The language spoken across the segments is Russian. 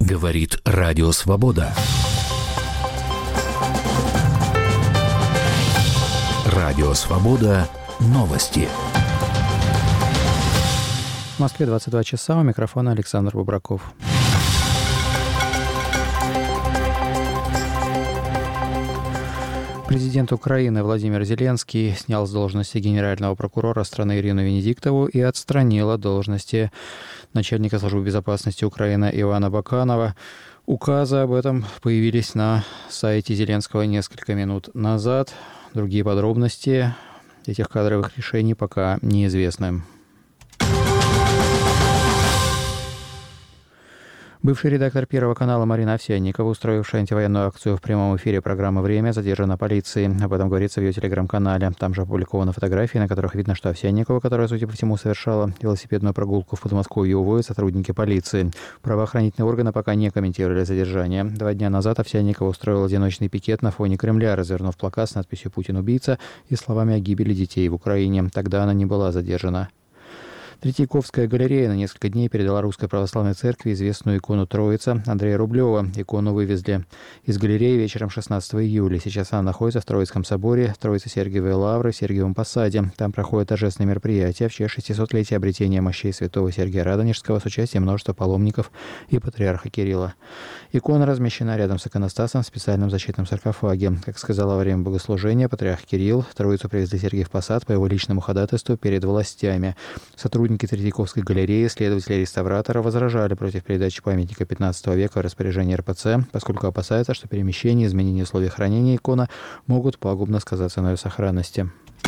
Говорит Радио Свобода. Радио Свобода. Новости. В Москве 22 часа. У микрофона Александр Бубраков. Президент Украины Владимир Зеленский снял с должности генерального прокурора страны Ирину Венедиктову и отстранил от должности начальника службы безопасности Украины Ивана Баканова. Указы об этом появились на сайте Зеленского несколько минут назад. Другие подробности этих кадровых решений пока неизвестны. Бывший редактор Первого канала Марина Овсянникова, устроившая антивоенную акцию в прямом эфире программы «Время», задержана полицией. Об этом говорится в ее телеграм-канале. Там же опубликованы фотографии, на которых видно, что Овсянникова, которая, судя по всему, совершала велосипедную прогулку в Подмосковье, уводят сотрудники полиции. Правоохранительные органы пока не комментировали задержание. 2 дня назад Овсянникова устроила одиночный пикет на фоне Кремля, развернув плакат с надписью «Путин убийца» и словами о гибели детей в Украине. Тогда она не была задержана. Третьяковская галерея на несколько дней передала Русской Православной Церкви известную икону Троица Андрея Рублева. Икону вывезли из галереи вечером 16 июля. Сейчас она находится в Троицком соборе Троице-Сергиевой Лавры в Сергиевом Посаде. Там проходит торжественное мероприятие в честь 600-летия обретения мощей святого Сергия Радонежского с участием множества паломников и патриарха Кирилла. Икона размещена рядом с иконостасом в специальном защитном саркофаге. Как сказал во время богослужения патриарх Кирилл, Троицу привезли в Сергиев Посад по его личному ходатайству перед властями. Сотрудники Третьяковской галереи, следователи реставратора возражали против передачи памятника 15 века в распоряжение РПЦ, поскольку опасаются, что перемещение и изменение условий хранения иконы могут пагубно сказаться на ее сохранности.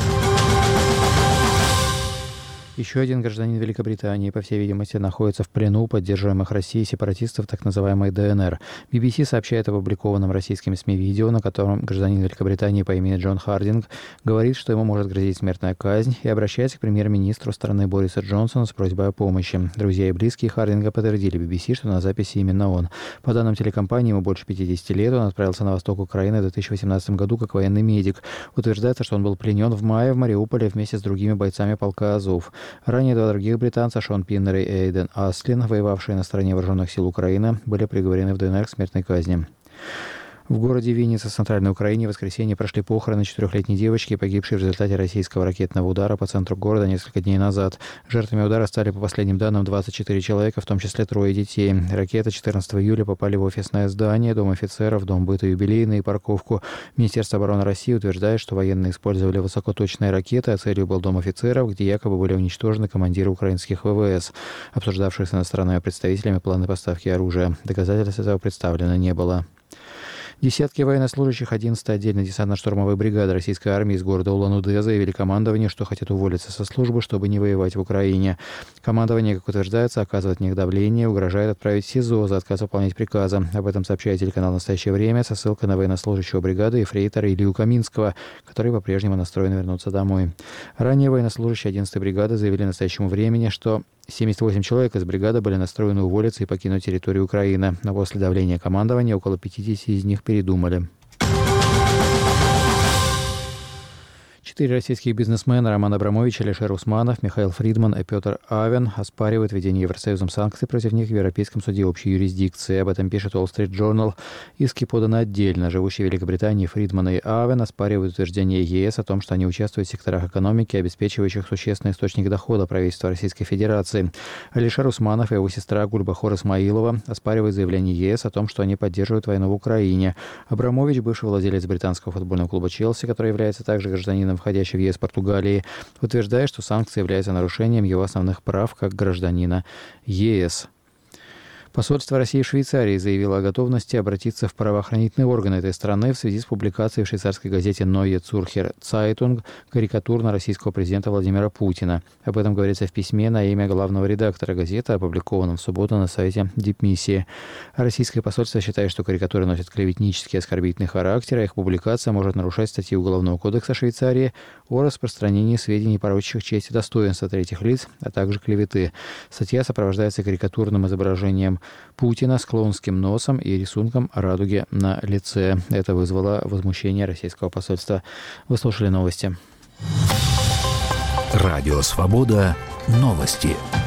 Еще один гражданин Великобритании, по всей видимости, находится в плену у поддерживаемых Россией сепаратистов так называемой ДНР. BBC сообщает об опубликованном российскими СМИ видео, на котором гражданин Великобритании по имени Джон Хардинг говорит, что ему может грозить смертная казнь, и обращается к премьер-министру страны Борису Джонсону с просьбой о помощи. Друзья и близкие Хардинга подтвердили BBC, что на записи именно он. По данным телекомпании, ему больше 50 лет, он отправился на восток Украины в 2018 году как военный медик. Утверждается, что он был пленен в мае в Мариуполе вместе с другими бойцами полка Азов. Ранее 2 других британца, Шон Пиннер и Эйден Аслин, воевавшие на стороне вооруженных сил Украины, были приговорены в ДНР к смертной казни. В городе Винница, Центральной Украине, в воскресенье прошли похороны 4-летней девочки, погибшей в результате российского ракетного удара по центру города несколько дней назад. Жертвами удара стали, по последним данным, 24 человека, в том числе 3 детей. Ракеты 14 июля попали в офисное здание, дом офицеров, дом быта юбилейный и парковку. Министерство обороны России утверждает, что военные использовали высокоточные ракеты, а целью был дом офицеров, где якобы были уничтожены командиры украинских ВВС, обсуждавших с иностранными представителями планы поставки оружия. Доказательств этого представлено не было. Десятки военнослужащих 11-й отдельной десантно-штурмовой бригады российской армии из города Улан-Удэ заявили командованию, что хотят уволиться со службы, чтобы не воевать в Украине. Командование, как утверждается, оказывает на них давление, угрожает отправить в СИЗО за отказ выполнять приказы. Об этом сообщает телеканал «Настоящее время» со ссылкой на военнослужащего бригады ефрейтора Илью Каминского, который по-прежнему настроен вернуться домой. Ранее военнослужащие 11-й бригады заявили «Настоящему времени», что 78 человек из бригады были настроены уволиться и покинуть территорию Украины, но после давления командования около 50 из них передумали. 4 российских бизнесмена Роман Абрамович, Алишер Усманов, Михаил Фридман и Петр Авен оспаривают введение Евросоюзом санкций против них в Европейском суде общей юрисдикции. Об этом пишет Wall Street Journal. Иски поданы отдельно. Живущие в Великобритании Фридман и Авен оспаривают утверждение ЕС о том, что они участвуют в секторах экономики, обеспечивающих существенный источник дохода правительства Российской Федерации. Алишер Усманов и его сестра Гульбахор Исмаилова оспаривают заявление ЕС о том, что они поддерживают войну в Украине. Абрамович, бывший владелец британского футбольного клуба «Челси», который является также гражданином входящий в ЕС Португалии, утверждает, что санкции являются нарушением его основных прав как гражданина ЕС. Посольство России в Швейцарии заявило о готовности обратиться в правоохранительные органы этой страны в связи с публикацией в швейцарской газете Neue Zürcher Zeitung карикатур на российского президента Владимира Путина. Об этом говорится в письме на имя главного редактора газеты, опубликованном в субботу на сайте Дипмиссии. Российское посольство считает, что карикатуры носят клеветнический и оскорбительный характер, а их публикация может нарушать статьи Уголовного кодекса Швейцарии о распространении сведений, порочащих честь и достоинство третьих лиц, а также клеветы. Статья сопровождается карикатурным изображением Путина с клоунским носом и рисунком радуги на лице. Это вызвало возмущение российского посольства. Вы слушали новости. Радио «Свобода». Новости.